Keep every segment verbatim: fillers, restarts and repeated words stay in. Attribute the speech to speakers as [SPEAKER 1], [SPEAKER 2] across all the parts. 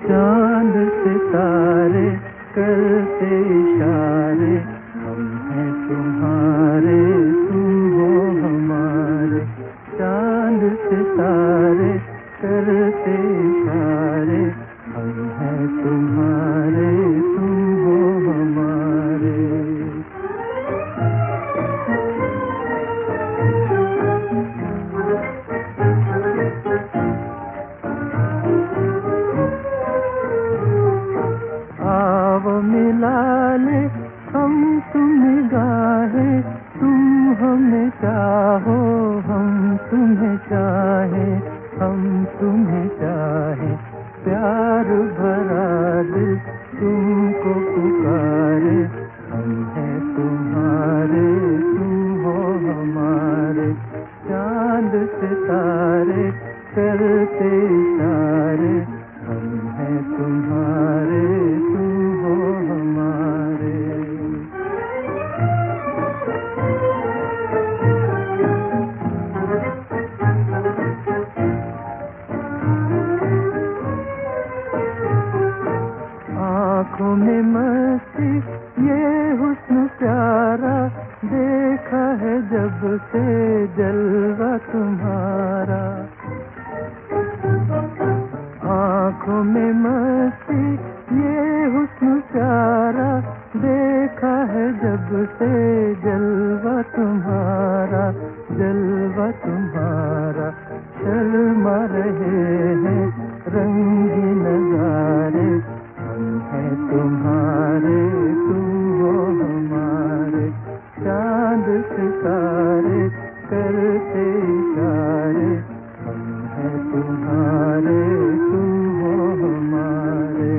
[SPEAKER 1] चांद सितारे करते इशारे, हम हैं तुम्हारे तुम हो हमारे। चांद सितारे करते इशारे, हम हैं तुम्हारे तुम हो हमारे। आओ मिला ले हम तुम निगाहें, तुम हमें चाहो हम तुम्हें चाहें, हम तुम्हें चाहें। प्यार भरा दिल तुमको पुकारे, हम हैं तुम्हारे तुम हो हमारे। चांद सितारे करते इशारे, हम हैं तुम्हारे तुम हो हमारे। आँखों में मस्ती ये हुस्न प्यारा, देखा है जब से जलवा तुम्हारा। आँखों में मस्ती ये हुस्न प्यारा, देखा है जब से जलवा तुम्हारा, जलवा तुम्हारा। शर्मा रहे हैं रंगी नजारे, हम हैं तुम्हारे तुम हो हमारे। चांद सितारे करते इशारे, हम हैं तुम्हारे तुम हो हमारे।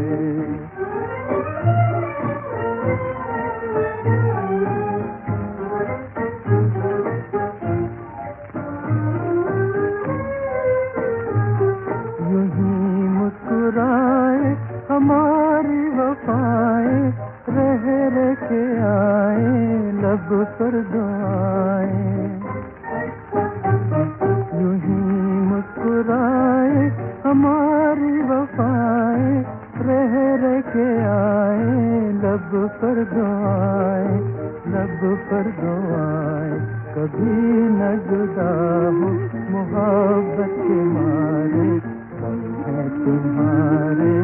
[SPEAKER 1] यूं ही मुस्कुराए हमारी वफाएं, रह रह के आए लब पर दुआएं। यूं ही मुस्कुराए हमारी वफाएं, रह रह के आए लब पर दुआएं, लब पर दुआएं। कभी न जुदा हो मोहब्बत के मारे, हम हैं तुम्हारे